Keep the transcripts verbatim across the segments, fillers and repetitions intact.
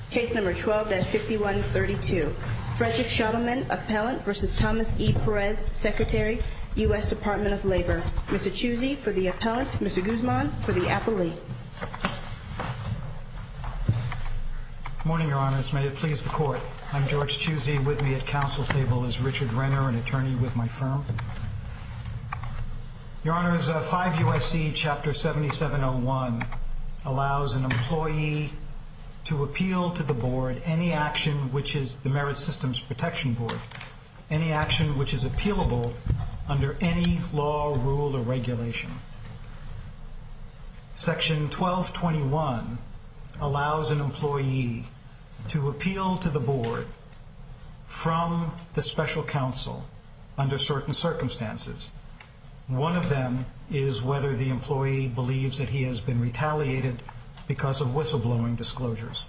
Case number twelve dash fifty-one thirty-two. Frederick Schottleman, Appellant versus Thomas E. Perez, Secretary, U S Department of Labor. Mister Chusey for the Appellant, Mister Guzman for the Appellee. Good morning, Your Honors. May it please the Court. I'm George Chusey. With me at counsel table is Richard Renner, an attorney with my firm. Your Honors, uh, five U S C Chapter seventy-seven oh one allows an employee to appeal to the Board any action which is the Merit Systems Protection Board, any action which is appealable under any law, rule, or regulation. Section twelve twenty-one allows an employee to appeal to the Board from the special counsel under certain circumstances. One of them is whether the employee believes that he has been retaliated because of whistleblowing disclosures.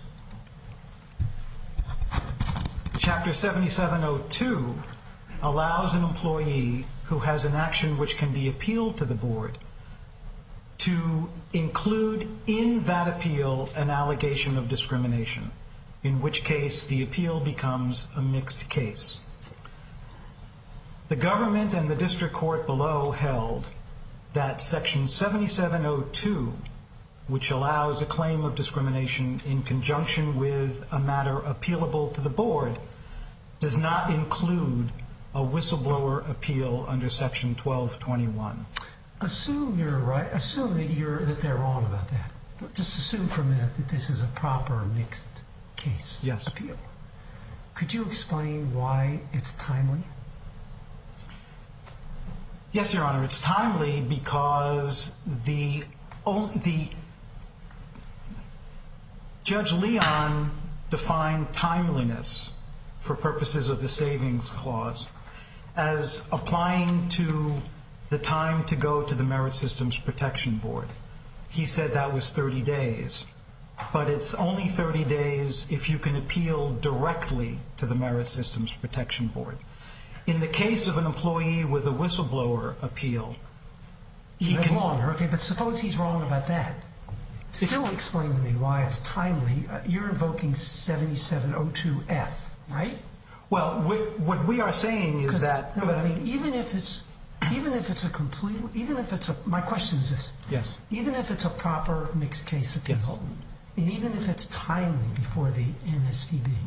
Chapter seventy-seven oh two allows an employee who has an action which can be appealed to the Board to include in that appeal an allegation of discrimination, in which case the appeal becomes a mixed case. The government and the district court below held that Section seventy-seven oh two, which allows a claim of discrimination in conjunction with a matter appealable to the Board, does not include a whistleblower appeal under Section twelve twenty-one. Assume you're right. Assume that you're that they're wrong about that. Just assume for a minute that this is a proper mixed case yes. appeal. Could you explain why it's timely? Yes, Your Honor. It's timely because the only, the Judge Leon defined timeliness for purposes of the Savings Clause as applying to the time to go to the Merit Systems Protection Board. He said that was thirty days, but it's only thirty days if you can appeal directly to the Merit Systems Protection Board. In the case of an employee with a whistleblower appeal, he Even can... longer, okay, but suppose he's wrong about that. Still explain to me why it's timely. Uh, you're invoking seventy-seven oh two F, right? Well, we, what we are saying is that... No, but I mean, even if it's, even if it's a complete, even if it's a, my question is this. Yes. Even if it's a proper mixed case appeal, yes. and even if it's timely before the M S P B,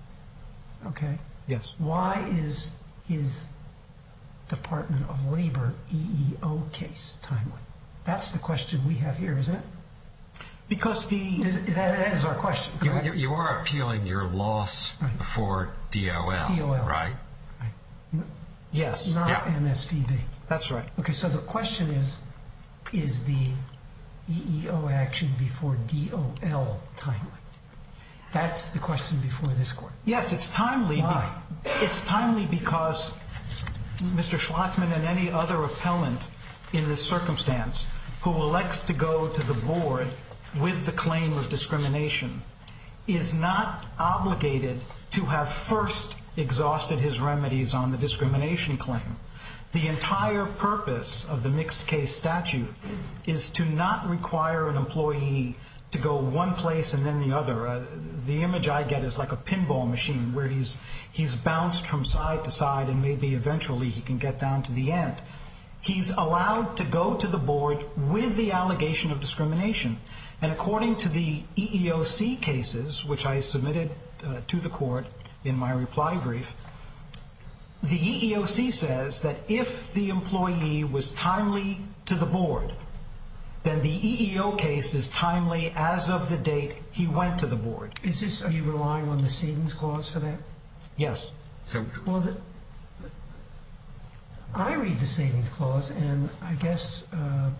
okay? Yes. Why is his Department of Labor E E O case timely? That's the question we have here, isn't it? Because the... Is, is that, that is our question, correct? You, you are appealing your loss right. before D O L, D O L. right? Right. Yes. Not yeah. M S P B. That's right. Okay, so the question is, is the E E O action before D O L timely? That's the question before this court. Yes, it's timely. Why? Be, it's timely because Mister Schlottman and any other appellant in this circumstance who elects to go to the Board with the claim of discrimination is not obligated to have first exhausted his remedies on the discrimination claim. The entire purpose of the mixed case statute is to not require an employee to go one place and then the other. Uh, the image I get is like a pinball machine where he's he's bounced from side to side and maybe eventually he can get down to the end. He's allowed to go to the Board with the allegation of discrimination. And according to the E E O C cases, which I submitted uh, to the court in my reply brief, the E E O C says that if the employee was timely to the Board, then the E E O case is timely as of the date he went to the Board. Is this, are you relying on the Savings Clause for that? Yes. So, well, the, I read the Savings Clause, and I guess uh,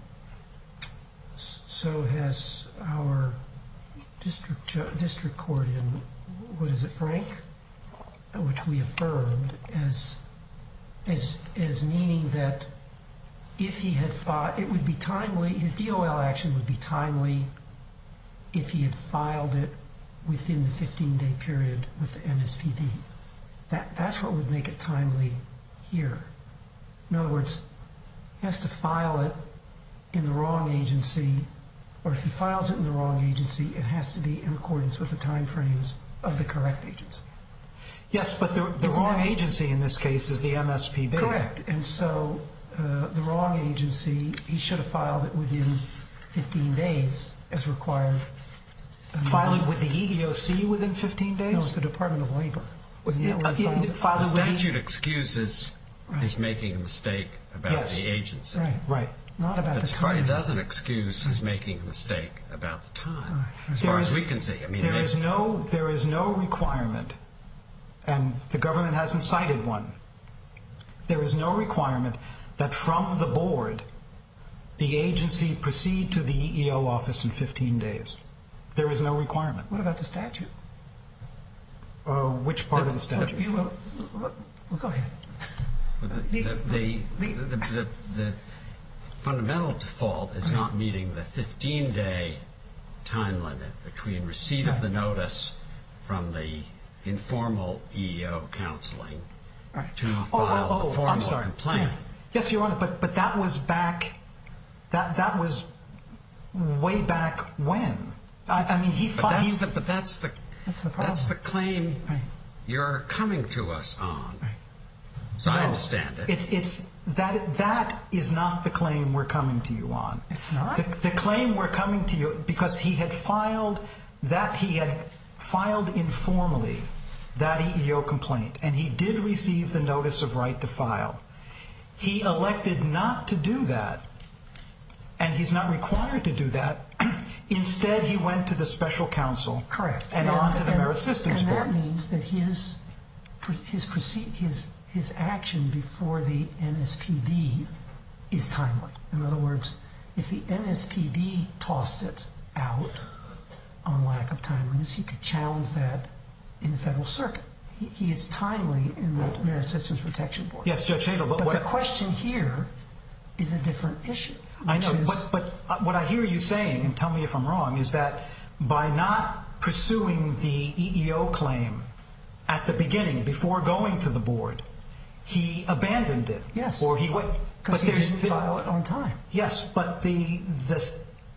so has our district ju- district court in, what is it, Frank, which we affirmed as as as meaning that if he had filed, it would be timely, his D O L action would be timely if he had filed it within the fifteen-day period with the M S P B. That, that's what would make it timely here. In other words, he has to file it in the wrong agency or if he files it in the wrong agency, it has to be in accordance with the time frames of the correct agency. Yes, but the, the wrong that, agency in this case is the M S P B. Correct. And so uh, the wrong agency, he should have filed it within fifteen days as required. Um, File it with the E E O C within fifteen days? No, with the Department of Labor. It, uh, it, it, the statute excuses right. his making a mistake about yes. the agency. Right. Right. Not about That's the time. It doesn't excuse his making a mistake about the time, right. as there far is, as we can see. I mean, there is no there is no requirement, and the government hasn't cited one. There is no requirement that from the board, the agency proceed to the E E O office in fifteen days. There is no requirement. What about the statute? Uh, which part the, of the statute? You, well, well, go ahead. Well, the, the, the, the, the, the fundamental default is right. not meeting the fifteen-day time limit between receipt right. of the notice from the informal E E O counseling right. to file oh, oh, oh, the formal I'm sorry. complaint. Yeah. Yes, Your Honor, but but that was back. That that was way back when. I, I mean, he. But Fi- that's he, the. But that's the. That's the problem. That's the claim right. you're coming to us on. Right. So no, I understand it. It's it's that that is not the claim we're coming to you on. It's not. The, the claim we're coming to you because he had filed that he had filed informally that E E O complaint, and he did receive the notice of right to file. He elected not to do that, and he's not required to do that. Instead, he went to the special counsel. Correct. And, and on to the and, Merit Systems and Board. And that means that his his his his action before the M S P B is timely. In other words, if the M S P B tossed it out on lack of timeliness, he could challenge that in the Federal Circuit. He, he is timely in the Merit Systems Protection Board. Yes, Judge Hadel, but, but what the question here is a different issue. I know, is, but, but what I hear you saying, and tell me if I'm wrong, is that by not pursuing the E E O claim at the beginning, before going to the board, he abandoned it. Yes. Or he went. Because he didn't file it on time. Yes, but the the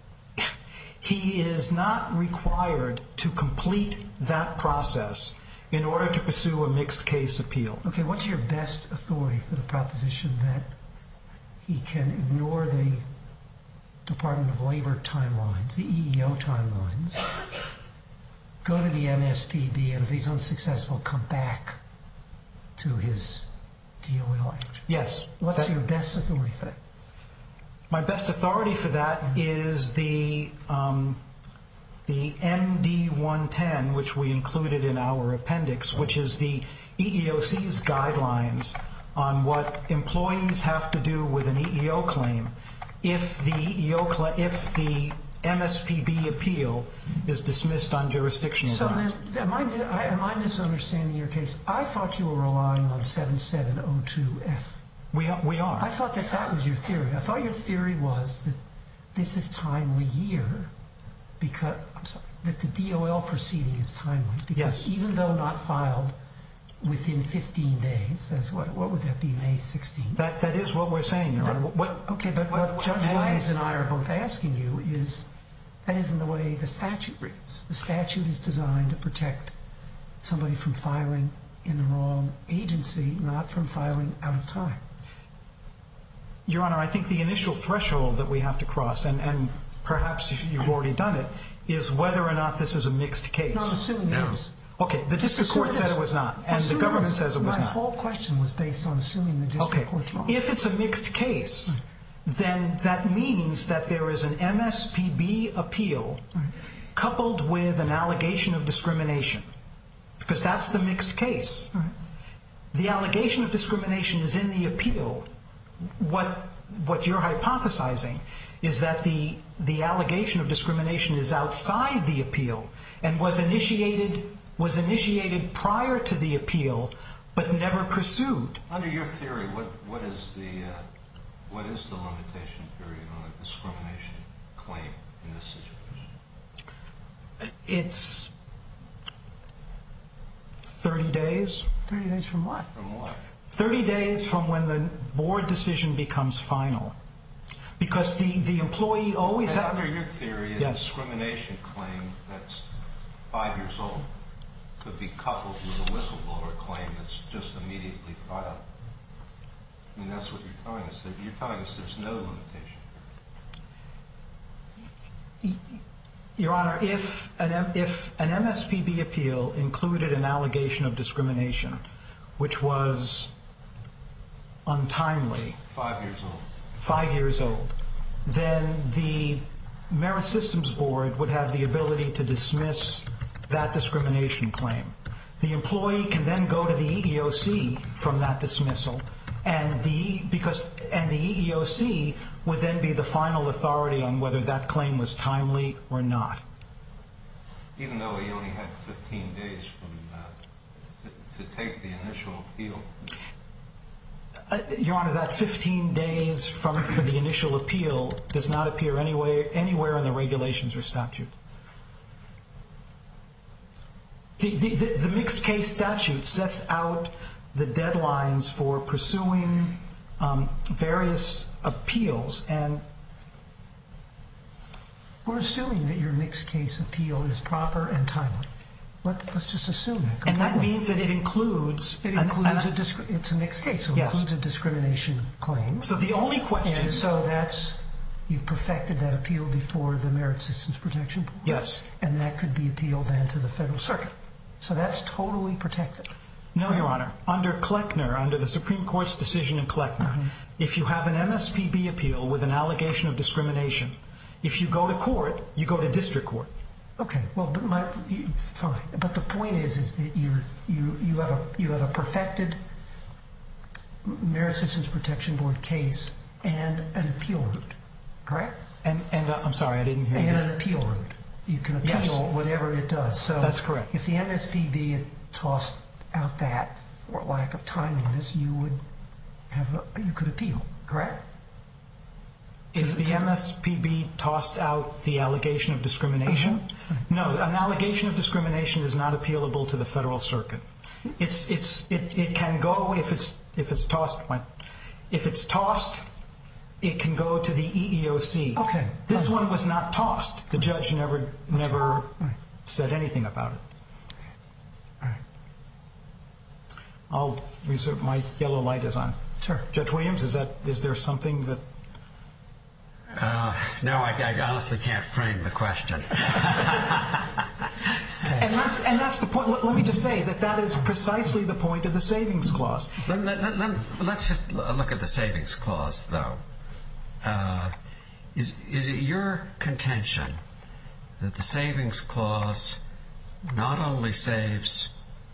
he is not required to complete that process in order to pursue a mixed case appeal. Okay, what's your best authority for the proposition that he can ignore the Department of Labor timelines, the E E O timelines, go to the M S P B, and if he's unsuccessful, come back to his D O L action? Yes. What's that, your best authority for that? My best authority for that yeah. is the um, the M D one ten, which we included in our appendix, which is the E E O C's guidelines on what employees have to do with an E E O claim if the E E O cl- if the M S P B appeal is dismissed on jurisdictional so grounds. So then, am I, am I misunderstanding your case? I thought you were relying on seven seven oh two F. We are, we are. I thought that that was your theory. I thought your theory was that this is timely here because, I'm sorry, that the D O L proceeding is timely because yes. even though not filed within fifteen days, that's what, what would that be, May sixteenth? That, that is what we're saying, Your Honor. What, okay, but what, what, what Judge Williams and I are both asking you is that isn't the way the statute reads. The statute is designed to protect somebody from filing in the wrong agency, not from filing out of time. Your Honor, I think the initial threshold that we have to cross, and, and perhaps you've already done it, is whether or not this is a mixed case. No, I'm assuming no. it is. Okay, the district court said it was not, and the government says it was not. My whole question was based on assuming the district okay. court's wrong. If it's a mixed case, right. then that means that there is an M S P B appeal right. coupled with an allegation of discrimination, because that's the mixed case. Right. The allegation of discrimination is in the appeal. What what you're hypothesizing is that the the allegation of discrimination is outside the appeal and was initiated was initiated prior to the appeal, but never pursued. Under your theory, what what is the uh, what is the limitation period on a discrimination claim in this situation? It's thirty days. Thirty days from what? From what? thirty days from when the board decision becomes final. Because the, the employee always And has... under your theory, a Yes. discrimination claim that's five years old could be coupled with a whistleblower claim that's just immediately filed. I mean, that's what you're telling us. You're telling us there's no limitation. Your Honor, if an, M- if an M S P B appeal included an allegation of discrimination, which was untimely, Five years old. five years old, then the Merit Systems Board would have the ability to dismiss that discrimination claim. The employee can then go to the E E O C from that dismissal, and the because and the E E O C would then be the final authority on whether that claim was timely or not. Even though he only had fifteen days from uh, to, to take the initial appeal. Uh, Your Honor, that fifteen days from for the initial appeal does not appear anywhere anywhere in the regulations or statute. The, the, the, the mixed case statute sets out the deadlines for pursuing um, various appeals, and We're assuming that your mixed case appeal is proper and timely. Let's, let's just assume that. and that completely. means that it includes It an- includes an- a disc- it's a mixed case, so it Yes. includes a discrimination claim. So the only question, And so that's, you've perfected that appeal before the Merit Systems Protection Board. yes, And that could be appealed then to the Federal Circuit. So that's totally protected. no, Your Honor. Under Kleckner, under the Supreme Court's decision in Kleckner, if you have an M S P B appeal with an allegation of discrimination, if you go to court, you go to district court. Okay, well, but my, you- fine. But the point is, is that you're, you, you have a, you have a perfected Merit Systems Protection Board case and an appeal route, correct? And, and uh, I'm sorry, I didn't hear And you. an appeal route. You can appeal Yes. whatever it does. So That's correct. If the M S P B had tossed out that for lack of timeliness, you would have, a, you could appeal, correct? If the M S P B tossed out the allegation of discrimination, no, an allegation of discrimination is not appealable to the Federal Circuit. It's it's it, it can go if it's if it's tossed. If it's tossed, it can go to the E E O C. Okay. This Oh. one was not tossed. The judge never never Right. said anything about it. All right. I'll reserve. My yellow light is on. Sure. Judge Williams, is that is there something that? Uh, no, I, I honestly can't frame the question. And that's and that's the point. Let, let me just say that that is precisely the point of the savings clause. Let, let, let, let, let's just l- look at the savings clause, though. Uh, is, is it your contention that the savings clause not only saves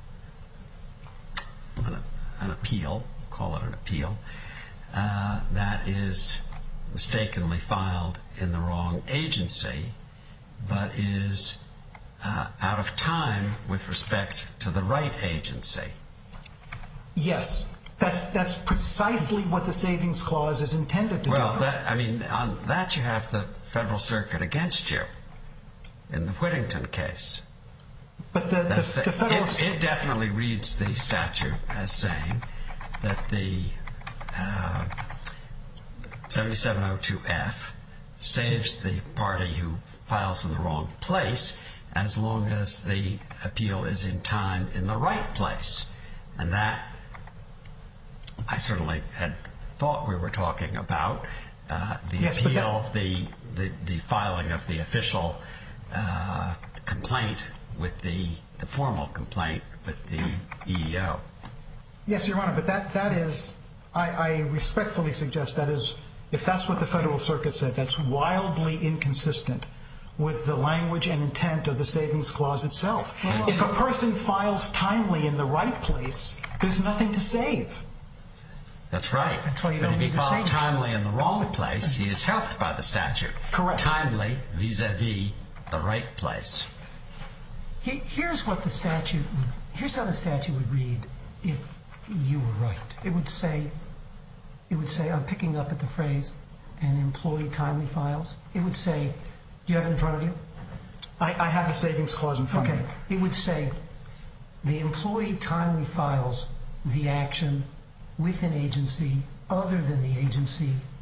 an, an appeal, call it an appeal, uh, that is mistakenly filed in the wrong agency, but is uh, out of time with respect to the right agency? Yes, that's that's precisely what the savings clause is intended to Well, do. that, I mean, on that you have the Federal Circuit against you in the Whittington case. But the, That's the, the it. federal It, it definitely reads the statute as saying that the uh, seventy-seven oh two F saves the party who files in the wrong place as long as the appeal is in time in the right place. And that, I certainly had thought we were talking about uh, the Yes, but appeal, that- the, the, the filing of the official uh, complaint with the, the formal complaint with the E E O. Yes, Your Honor, but that that is, I, I respectfully suggest that is, if that's what the Federal Circuit said, that's wildly inconsistent with the language and intent of the savings clause itself. Well, If a person files timely in the right place, there's nothing to save. That's right. That's why you but don't if he need the files savings. timely in the wrong place, he is helped by the statute. Correct. Timely vis-a-vis the right place. He- Here's what the statute, would- here's how the statute would read if you were right. It would say, it would say, I'm picking up at the phrase, an employee timely files. It would say, do you have it in front of you? I, I have the savings clause in front Okay. of me. It would say, the employee timely files the action with an agency other than the agency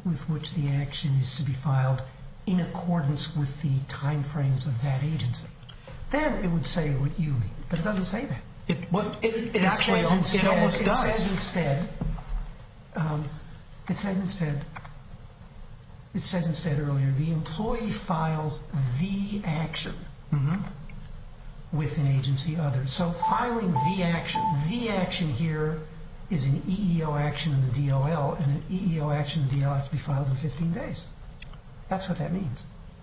with which the action is to be filed in accordance with the time frames of that agency. Then it would say what you mean, but it doesn't say that. It, what, it, it, It actually says almost, instead, it almost it does. says instead, um, it says instead, it says instead earlier, the employee files the action Mhm. with an agency other. So filing the action, the action here is an E E O action in the D O L, and an E E O action in the D O L has to be filed in fifteen days. That's what that means.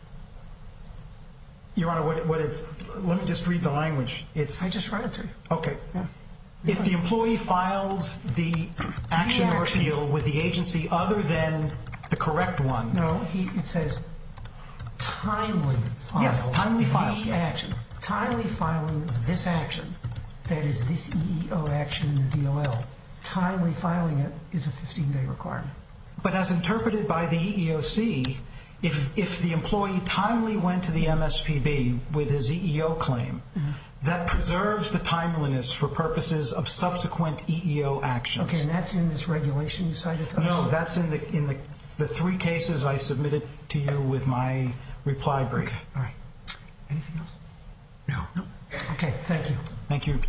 Your Honor, what, what it's, let me just read the language. It's I just read it to you. okay. Yeah. If the employee files the action or action. appeal with the agency other than the correct one, No, he, it says timely files. Yes, timely files. The action. Timely filing this action, that is this E E O action in the D O L, timely filing it is a fifteen-day requirement. but as interpreted by the E E O C, if, if the employee timely went to the M S P B with his E E O claim, Mm-hmm. that preserves the timeliness for purposes of subsequent E E O actions. Okay, and that's in this regulation you cited to us? No, that's in the in the the three cases I submitted to you with my reply brief. All right. Anything else? No. No. Okay, thank you. Thank you.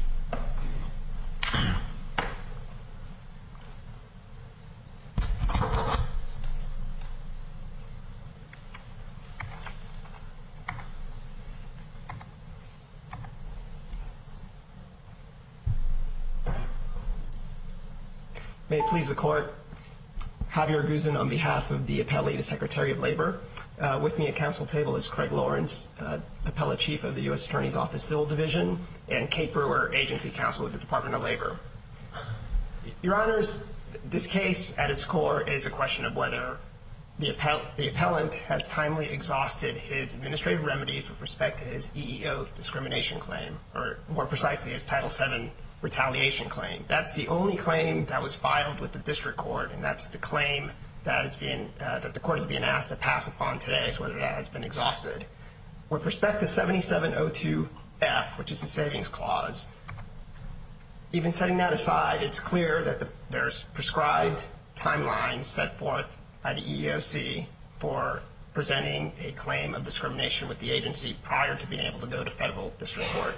May it please the Court, Javier Guzman on behalf of the appellee, the Secretary of Labor. Uh, with me at council table is Craig Lawrence, uh, Appellate Chief of the U S Attorney's Office Civil Division, and Kate Brewer, Agency Counsel with the Department of Labor. Your Honors, this case at its core is a question of whether the, appell- the appellant has timely exhausted his administrative remedies with respect to his E E O discrimination claim, or more precisely his Title seven retaliation claim. That's the only claim that was filed with the district court, and that's the claim that is being uh, that the court is being asked to pass upon today, is whether that has been exhausted. With respect to seventy-seven oh two F, which is the savings clause, even setting that aside, it's clear that the, there's prescribed timelines set forth by the E E O C for presenting a claim of discrimination with the agency prior to being able to go to federal district court.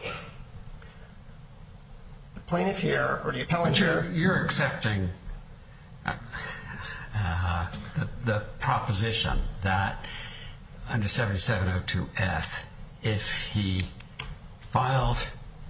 The plaintiff here, or the appellant But you're, here, you're accepting uh, uh, the, the proposition that under seventy-seven oh two F, if he filed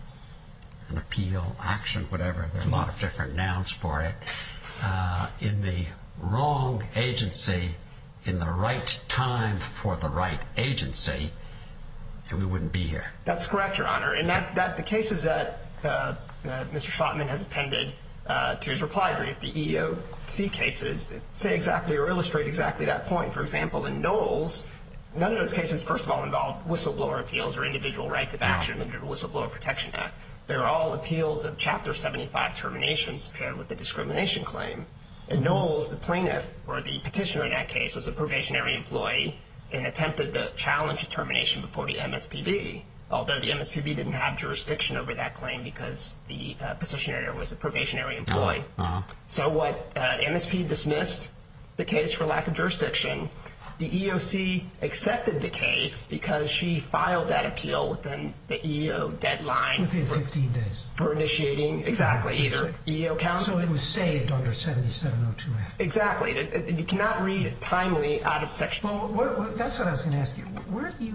an appeal, action, whatever, there are a lot of different nouns for it, uh, in the wrong agency, in the right time for the right agency, we wouldn't be here. That's correct, Your Honor. And that, that the cases that uh, uh, Mister Schlottman has appended uh, to his reply brief, the E E O C cases, say exactly or illustrate exactly that point. For example, in Knowles, none of those cases, first of all, involved whistleblower appeals or individual rights of action under the Whistleblower Protection Act. They're all appeals of Chapter seventy-five terminations paired with the discrimination claim. In Knowles, the plaintiff, or the petitioner in that case, was a probationary employee and attempted to challenge a termination before the M S P B, although the M S P B didn't have jurisdiction over that claim because the uh, petitioner was a probationary employee. Uh-huh. So what uh, M S P dismissed the case for lack of jurisdiction. The E E O C accepted the case because she filed that appeal within the E E O deadline Within for, fifteen days. for initiating, exactly, Yes, either sir. E E O counsel. So it was saved under seventy-seven oh two F. Exactly. It- it- You cannot read timely out of section. Well, what, what, that's what I was going to ask you. Where do you,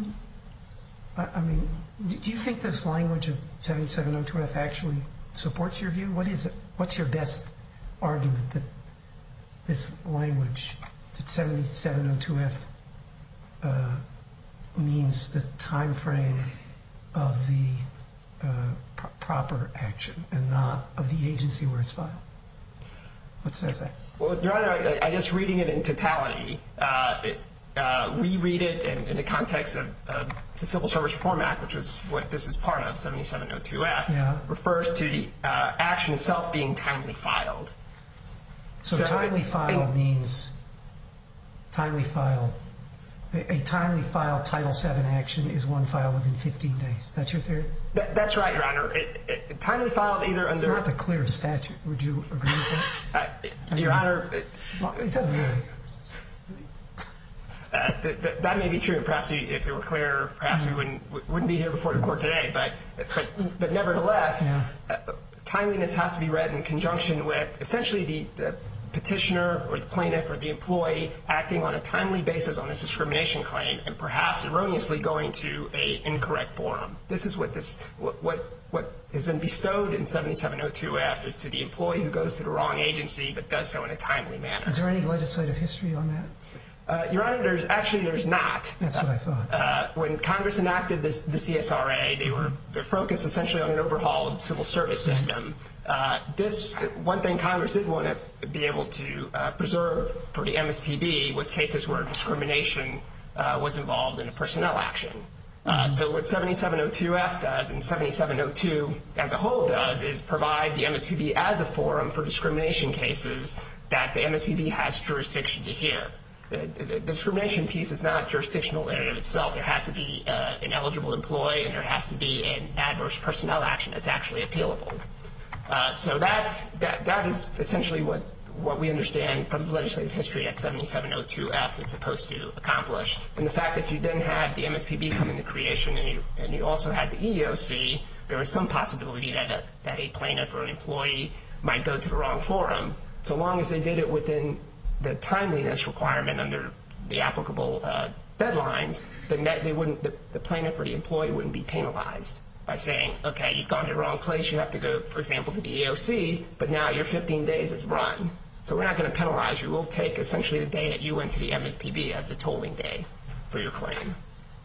I, I mean, do do you think this language of seventy-seven oh two F actually supports your view? What is it? What's your best argument that this language, that seventy-seven oh two F uh, means the time frame of the uh, pro- proper action and not of the agency where it's filed? What says that? Well, Your Honor, I, I guess reading it in totality, uh, it, uh, we read it in, in the context of uh, the Civil Service Reform Act, which is what this is part of, seventy-seven oh two F, Yeah. refers to the uh, action itself being timely filed. So, So, timely filed in- means timely filed. A, a timely filed Title seven action is one filed within fifteen days. That's your theory? That, that's right, Your Honor. It, it, timely filed either It's under... not the clearest statute. Would you agree with that? uh, Your Honor, it, Well, it doesn't really. Uh, th- th- that may be true. Perhaps we, if it were clear, perhaps we wouldn't wouldn't be here before the court today. But but, but nevertheless, Yeah. uh, timeliness has to be read in conjunction with essentially the, the petitioner or the plaintiff or the employee acting on a timely basis on a discrimination claim and perhaps erroneously going to a incorrect forum. This is what this what what, what has been bestowed in seventy-seven oh two F is to the employee who goes to the wrong agency but does so in a timely manner. Is there any legislative history on that? Uh, Your Honor, there's actually there's not. That's what I thought. Uh, when Congress enacted this, the C S R A, they were they're focused essentially on an overhaul of the civil service system. Uh, this one thing Congress did want to be able to uh, preserve for the M S P B was cases where discrimination uh, was involved in a personnel action. Uh, so what seventy-seven oh two F does and seventy-seven oh two as a whole does is provide the M S P B as a forum for discrimination cases that the M S P B has jurisdiction to hear. The, the discrimination piece is not jurisdictional in and of itself. There has to be uh, an eligible employee and there has to be an adverse personnel action that's actually appealable. Uh, so that's, that, that is essentially what, what we understand from the legislative history that seventy-seven oh two F is supposed to accomplish. And the fact that you then had the M S P B come into creation and you, and you also had the E E O C, there was some possibility that a, that a plaintiff or an employee might go to the wrong forum, so long as they did it within the timeliness requirement under the applicable uh, deadlines, then that they wouldn't, the, the plaintiff or the employee wouldn't be penalized by saying, okay, you've gone to the wrong place, you have to go, for example, to the E E O C, but now your fifteen days is run. So we're not going to penalize you. We'll take essentially the day that you went to the M S P B as the tolling day for your claim.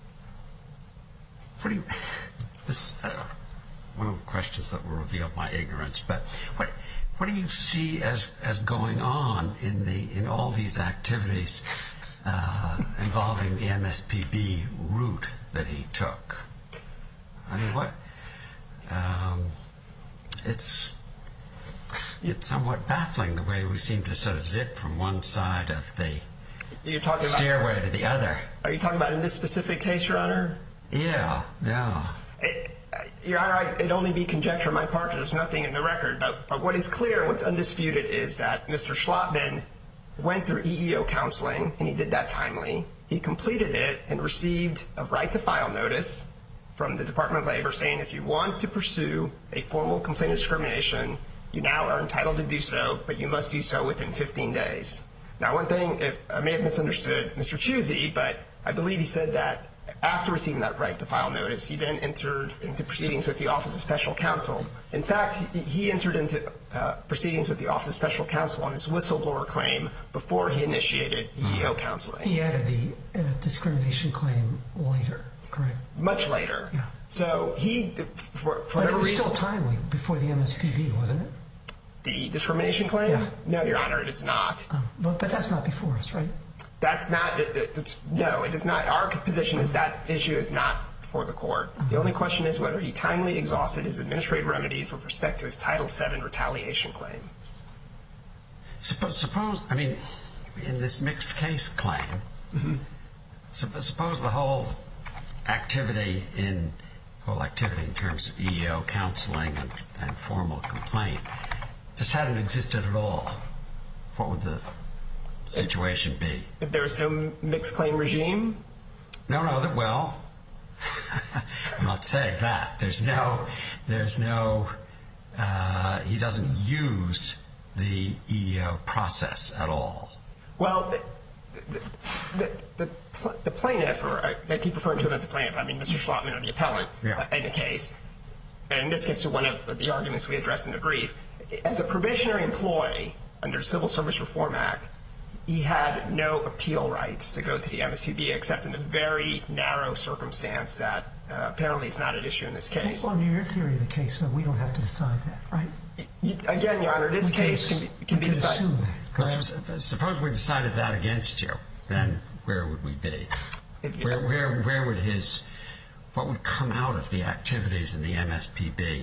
What do you, this, uh, one of the questions that will reveal my ignorance, but what, what do you see as, as going on in the in all these activities uh, involving the M S P B route that he took? I mean, what? Um, it's it's somewhat baffling the way we seem to sort of zip from one side of the You're talking stairway about, to the other. Are you talking about in this specific case, Your Honor? Yeah, yeah. It, Your Honor, it'd only be conjecture on my part. There's nothing in the record. But, but what is clear and what's undisputed is that Mister Schlotman went through E E O counseling, and he did that timely. He completed it and received a right-to-file notice from the Department of Labor saying if you want to pursue a formal complaint of discrimination, you now are entitled to do so, but you must do so within fifteen days. Now, one thing, if I may have misunderstood Mister Chusey, but I believe he said that after receiving that right-to-file notice, he then entered into proceedings with the Office of Special Counsel. In fact, he, he entered into uh, proceedings with the Office of Special Counsel on his whistleblower claim before he initiated E E O counseling. He added the uh, discrimination claim later, correct? Much later. Yeah. So he, for, for But it whatever was reason, still timely before the M S P B, wasn't it? the discrimination claim? Yeah. No, Your Honor, it is not. Oh, but, but that's not before us, right? That's not, it, it, it's, no, it is not. Our position is that issue is not before the court. The only question is whether he timely exhausted his administrative remedies with respect to his Title seven retaliation claim. Suppose, suppose I mean, in this mixed case claim, mm-hmm. sup- suppose the whole activity in, whole activity in terms of E E O counseling and, and formal complaint just hadn't existed at all. What would the situation be? If there was no mixed claim regime? No, no, that, well, I'm not saying that. There's no, there's no, uh, he doesn't use the E E O process at all. Well, the, the, the, the plaintiff, or I, I keep referring to him as a plaintiff, I mean Mister Schlotman or the appellant yeah. uh, in the case, and this gets to one of the arguments we addressed in the brief. As a probationary employee under Civil Service Reform Act, he had no appeal rights to go to the M S P B except in a very narrow circumstance that uh, apparently is not at issue in this case. Well, under your theory of the case, though, we don't have to decide that, right? You, again, Your Honor, this we case can, can be, can we be can decided. Assume that, well, suppose we decided that against you, then where would we be? If you, where, where, where would his, what would come out of the activities in the M S P B?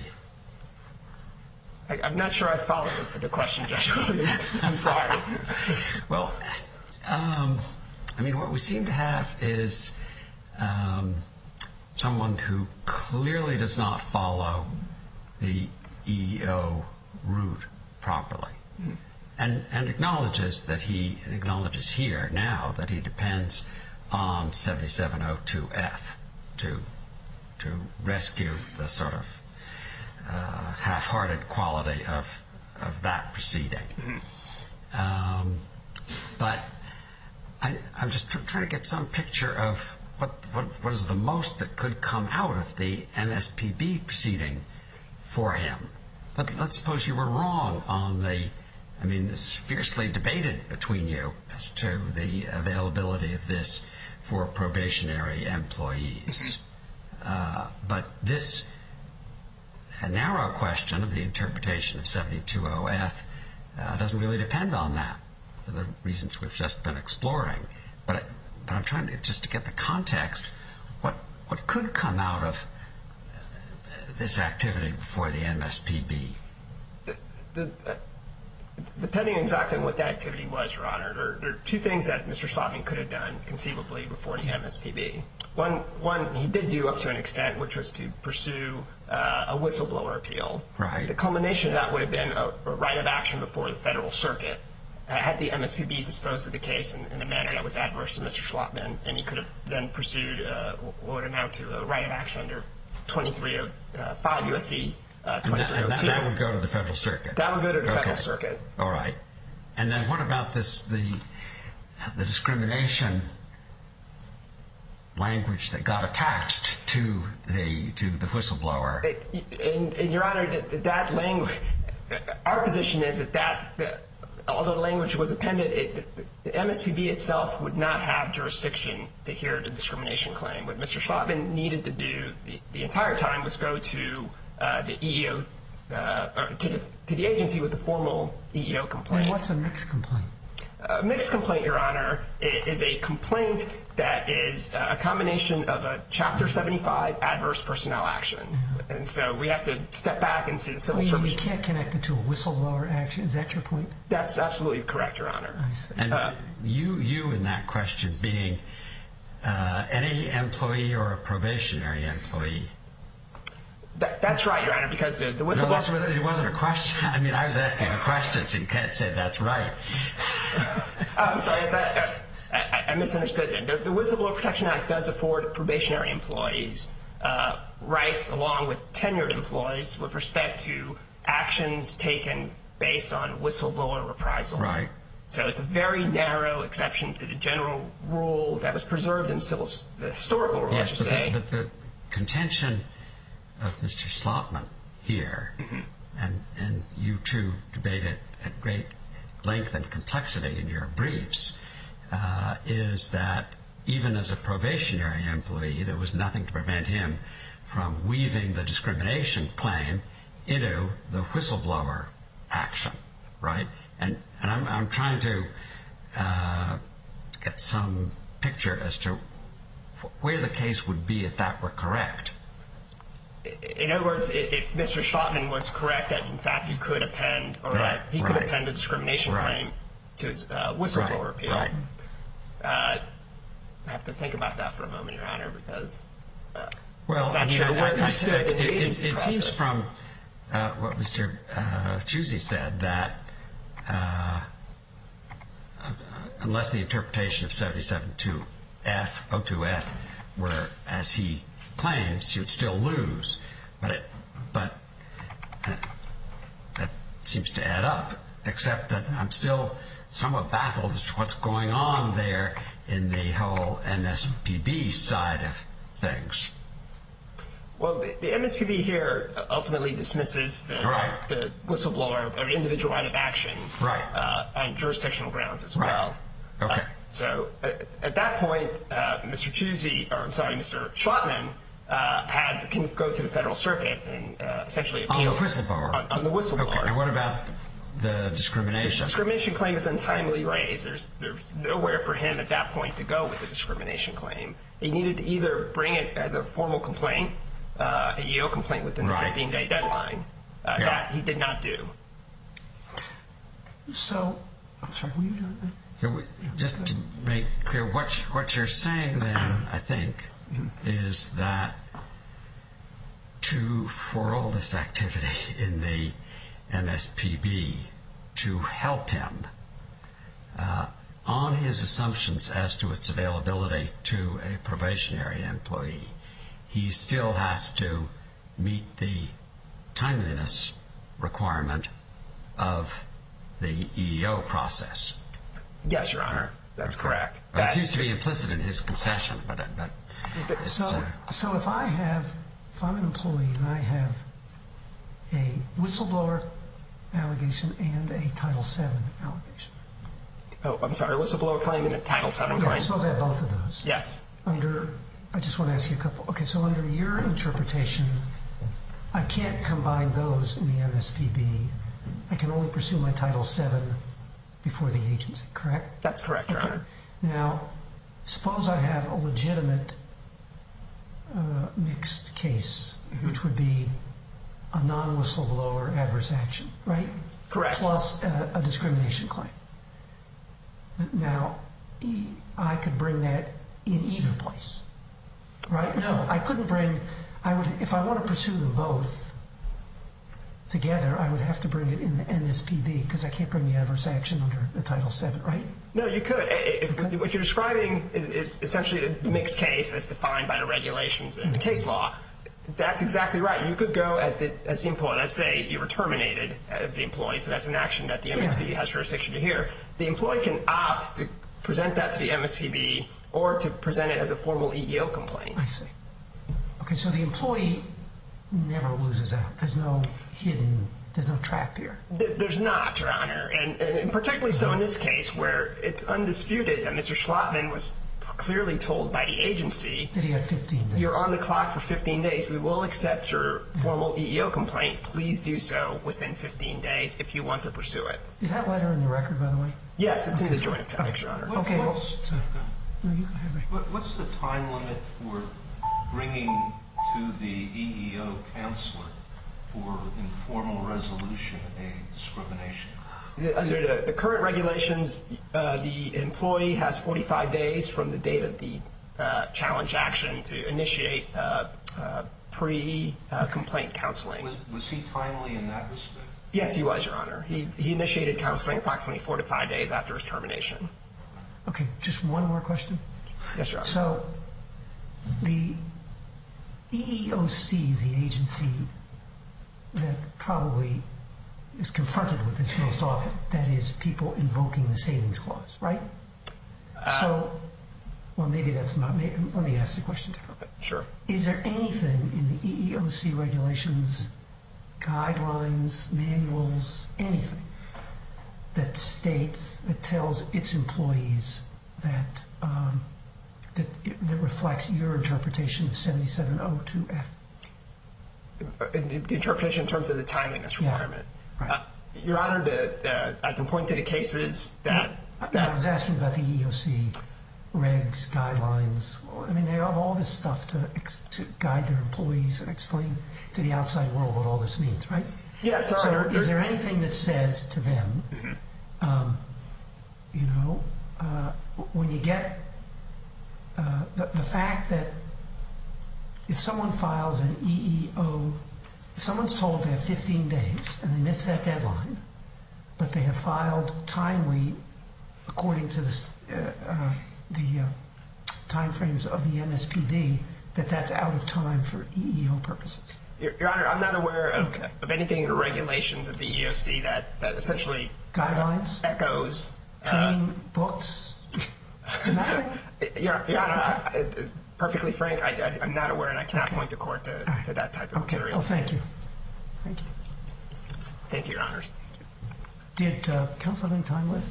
I, I'm not sure I followed the, the question, Judge Williams. I'm sorry. Well, um, I mean, what we seem to have is um, someone who clearly does not follow the E E O route properly, mm-hmm. and and acknowledges that he and acknowledges here now that he depends on seventy-seven oh two F to to rescue the sort of uh, half-hearted quality of of that proceeding. Mm-hmm. Um, but I, I'm just tr- trying to get some picture of what, what what is the most that could come out of the M S P B proceeding for him. But let's suppose you were wrong on the, I mean, this is fiercely debated between you as to the availability of this for probationary employees. Uh, but this a narrow question of the interpretation of seventy-two oh F uh, doesn't really depend on that, for the reasons we've just been exploring. But, but I'm trying to, just to get the context, what, what could come out of this activity before the M S P B? The, the, uh, depending exactly on what that activity was, Your Honor, there, there are two things that Mister Schlotman could have done conceivably before the M S P B. One, one he did do up to an extent, which was to pursue uh, a whistleblower appeal. Right. The culmination of that would have been a, a right of action before the Federal Circuit. Uh, had the M S P B disposed of the case in, in a manner that was adverse to Mister Schlotman, and he could have then pursued uh, what would amount to a right of action under twenty-three oh five U S C uh, twenty-three oh two. And that, and that, that would go to the Federal Circuit? That would go to the okay. Federal Circuit. All right. And then what about this, the the discrimination language that got attached to the to the whistleblower? It, and, and Your Honor, that, that language, our position is that that, the, although the language was appended, it, the M S P B itself would not have jurisdiction to hear the discrimination claim. What Mister Schlotman needed to do the, the entire time was go to uh, the E E O, uh, or to the, to the agency with the formal E E O complaint. And what's a mixed complaint? A mixed complaint, Your Honor, is a complaint that is a combination of a Chapter seventy-five adverse personnel action. And so we have to step back into the civil I mean, service. You can't connect it to a whistleblower action. Is that your point? That's absolutely correct, Your Honor. I see. And uh, you, you in that question being uh, any employee or a probationary employee? That, that's right, Your Honor, because the, the No, whistleblower... that's, it wasn't a question. I mean, I was asking a question, so you can't say that's right. I'm sorry, that, uh, I, I misunderstood. The, the Whistleblower Protection Act does afford probationary employees uh, rights along with tenured employees with respect to actions taken based on whistleblower reprisal. Right. So it's a very narrow exception to the general rule that was preserved in civil, the historical rule, Yes, I should but say. the, but the contention of Mister Schlotman here, mm-hmm. and, and you two debate it at great length and complexity in your briefs, uh, is that even as a probationary employee, there was nothing to prevent him from weaving the discrimination claim into the whistleblower action, right? And and I'm I'm trying to uh, get some picture as to where the case would be if that were correct. In other words, if Mister Schlotman was correct that in fact you could append, or right, that he could right. append the discrimination right. claim to his uh, whistleblower right, appeal. Right. Uh, I have to think about that for a moment, Your Honor, because uh, well, I'm not I mean, sure I, where I, we I, stood it, in the it, agency it seems process. from uh, what Mister Uh, Chusey said that uh, unless the interpretation of seventy-seven oh two F were as he claims, he would still lose. But it, but uh, that seems to add up. Except that I'm still somewhat baffled as to what's going on there in the whole M S P B side of things. Well, the, the M S P B here ultimately dismisses the, right. the whistleblower or individual right of action right. uh, on jurisdictional grounds as right. well. Okay. Uh, so uh, at that point, uh, Mister Chusey, or I'm sorry, Mister Schlotman, uh, has can go to the Federal Circuit and uh, essentially appeal on the whistleblower. On, on the whistleblower. Okay. And what about the discrimination? The discrimination claim is untimely raised. There's there's nowhere for him at that point to go with the discrimination claim. He needed to either bring it as a formal complaint, uh, a E O complaint within right. the fifteen-day deadline. Uh, yeah. That he did not do. So, I'm sorry, were you doing that? So we, just to make clear, what what you're saying then, I think, is that to for all this activity in the M S P B to help him, uh, on his assumptions as to its availability to a probationary employee, he still has to meet the timeliness requirement of the E E O process. Yes, Your Honor. That's Okay. correct. Well, it That- seems to be implicit in his concession, but, but it's, So, uh, so if I have, if I'm an employee and I have a whistleblower allegation and a Title seven allegation. Oh, I'm sorry, whistleblower claim and a Title seven Yeah, I claim. suppose I have both of those. Yes. Under, I just want to ask you a couple. Okay, so under your interpretation, I can't combine those in the M S P B. I can only pursue my Title seven before the agency, correct? That's correct, Your Okay. Honor. Now, suppose I have a legitimate uh, mixed case, which would be a non-whistleblower adverse action, right? Correct. Plus a, a discrimination claim. Now, e- I could bring that in either place, right? No, I couldn't bring, I would, if I want to pursue them both together, I would have to bring it in the M S P B because I can't bring the adverse action under the Title seven, right? No, you could. If, Okay. What you're describing is, is essentially a mixed case as defined by the regulations in the case law. That's exactly right. You could go as the as the employee. Let's say you were terminated as the employee, so that's an action that the M S P B has jurisdiction to hear. The employee can opt to present that to the M S P B or to present it as a formal E E O complaint. I see. Okay, so the employee never loses out. There's no hidden, there's no trap here. There- There's not, Your Honor, and, and particularly so in this case where it's undisputed that Mister Schlotman was clearly told by the agency, That he had fifteen days. you're on the clock for fifteen days. We will accept your formal E E O complaint. Please do so within fifteen days if you want to pursue it. Is that letter in the record, by the way? Yes, it's in the joint appendix, Your Honor. What- Okay, well, what's- so, no, you go ahead, Ray. What- What's the time limit for bringing to the E E O counselor for informal resolution a discrimination? Under the, the current regulations, uh, the employee has forty-five days from the date of the uh, challenge action to initiate uh, uh, pre-complaint counseling. Was, was he timely in that respect? Yes, he was, Your Honor. He, he initiated counseling approximately four to five days after his termination. Okay, just one more question. Yes, Your Honor. So, the E E O C is the agency that probably is confronted with this most often. That is, people invoking the savings clause, right? So, well, maybe that's not. Maybe, let me ask the question differently. Sure. Is there anything in the E E O C regulations, guidelines, manuals, anything that states, that tells its employees that um, that, that reflects your interpretation of seventy-seven oh two F? Uh, in- The interpretation in terms of the timeliness Yeah. requirement. Right. Uh, Your Honor, the, the, I can point to the cases that, I- I that was asking about the E E O C regs, guidelines. I mean, they have all this stuff to ex- to guide their employees and explain to the outside world what all this means, right? Yes, Your So, Honor. is there anything that says to them, um, you know, uh, when you get uh, the, the fact that if someone files an E E O, if someone's told they have fifteen days and they miss that deadline, but they have filed timely according to this, uh, uh, the uh, timeframes of the M S P B, that that's out of time for E E O purposes? Your, Your Honor, I'm not aware of, Okay. of anything in the regulations of the E E O C that, that essentially Guidelines? echoes. uh, Training books? Nothing? Your, Your Honor, I, I, perfectly frank, I, I, I'm not aware, and I cannot point the court to, right. to that type of Okay, material. well, thank you. Thank you. Thank you, Your Honors. Did uh, counsel have any time left?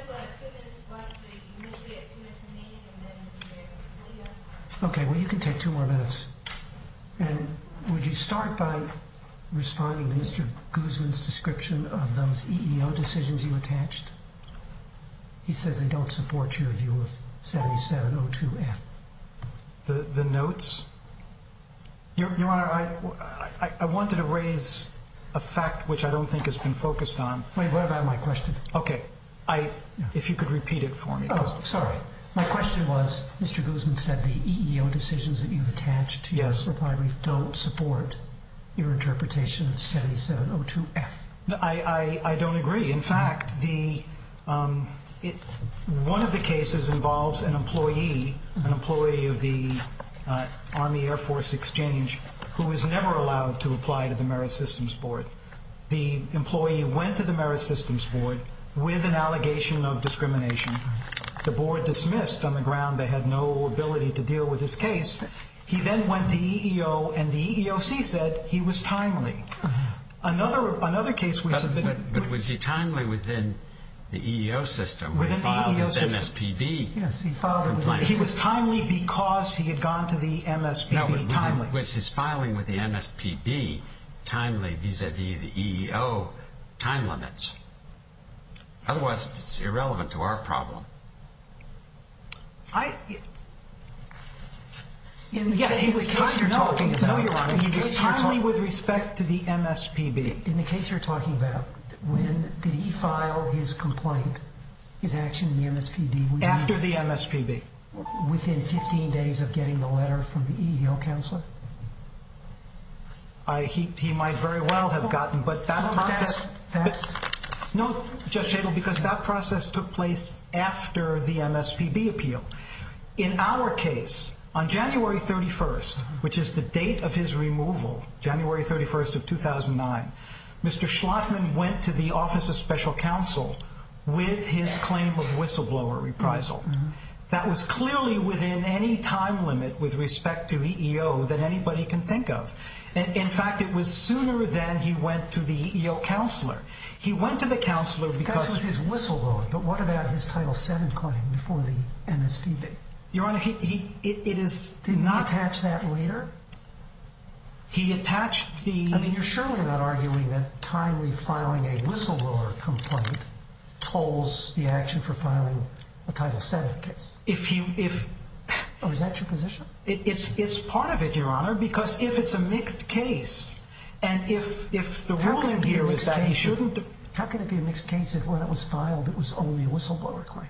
Okay, well, you can take two more minutes. And would you start by responding to Mister Guzman's description of those E E O decisions you attached? He says they don't support your view of seventy-seven oh two F. The the notes. Your, Your Honor, I, I, I wanted to raise a fact which I don't think has been focused on. Wait, what about my question? Okay, I if you could repeat it for me. 'cause- Oh, sorry. My question was, Mister Guzman said the E E O decisions that you've attached to your Yes. reply brief don't support your interpretation of seventy-seven oh two F. No, I, I, I don't agree. In fact, the um, it, one of the cases involves an employee, an employee of the uh, Army Air Force Exchange, who was never allowed to apply to the Merit Systems Board. The employee went to the Merit Systems Board with an allegation of discrimination. The board dismissed on the ground they had no ability to deal with his case. He then went to E E O, and the E E O C said he was timely. Another another case we but, submitted. But, but was he timely within the E E O system? Within he filed the E E O his system. M S P B. Yes, he filed it. Complaint. He was timely because he had gone to the M S P B no, but timely. Was his filing with the M S P B timely vis-a-vis the E E O time limits? Otherwise, it's irrelevant to our problem. I. In the Yeah, case, he was in the case timely. you're No, talking no, about, Your Honor. in the He was case you're timely talk- with respect to the M S P B. In the case you're talking about, when did he file his complaint, his action in the M S P B? Within, After the M S P B. Within fifteen days of getting the letter from the E E O counselor? I, he, he might very well have gotten, but that Well, process... That's... that's but, no, Judge Shadle, because that process took place after the M S P B appeal. In our case, on January thirty-first, which is the date of his removal, January thirty-first of two thousand nine, Mister Schlottman went to the Office of Special Counsel with his claim of whistleblower reprisal. Mm-hmm. That was clearly within any time limit with respect to E E O that anybody can think of. And in fact, it was sooner than he went to the E E O counselor. He went to the counselor because... That's with his whistleblower, but what about his Title seven claim before the M S P B? Your Honor, he, he, it, it is Didn't not... he attach that later? He attached the... I mean, you're surely not arguing that timely filing a whistleblower complaint tolls the action for filing a Title seven case. If he... if Or is that your position? It, it's it's part of it, Your Honor, because if it's a mixed case, and if if the How can ruling it be a here is mixed that he case if- shouldn't... How can it be a mixed case if when it was filed it was only a whistleblower claim?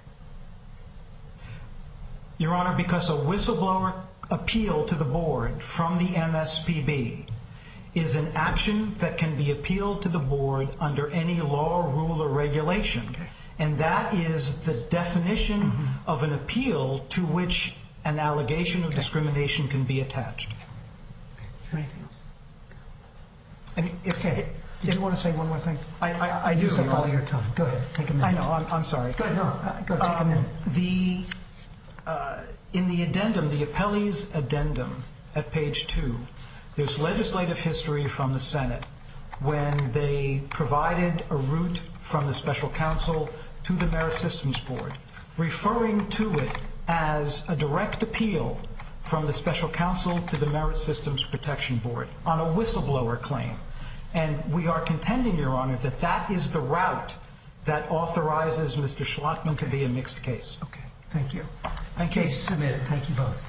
Your Honor, because a whistleblower appeal to the board from the M S P B is an action that can be appealed to the board under any law, rule, or regulation. Okay. And that is the definition Mm-hmm. of an appeal to which an allegation of Okay. discrimination can be attached. Anything else? And if, Okay. Did if- you want to say one more thing? I, I, I do, Use up Your all Honor. your time. Go ahead. Take a minute. I know, I'm, I'm sorry. Go ahead. No, uh, go take a Um, minute. The, uh, in the addendum, the appellee's addendum at page two, there's legislative history from the Senate when they provided a route from the special counsel to the Merit Systems Board, referring to it as a direct appeal from the special counsel to the Merit Systems Protection Board on a whistleblower claim. And we are contending, Your Honor, that that is the route that authorizes Mister Schlottman to be a mixed case. Okay. Thank you. Thank you. Case submitted. Thank you both.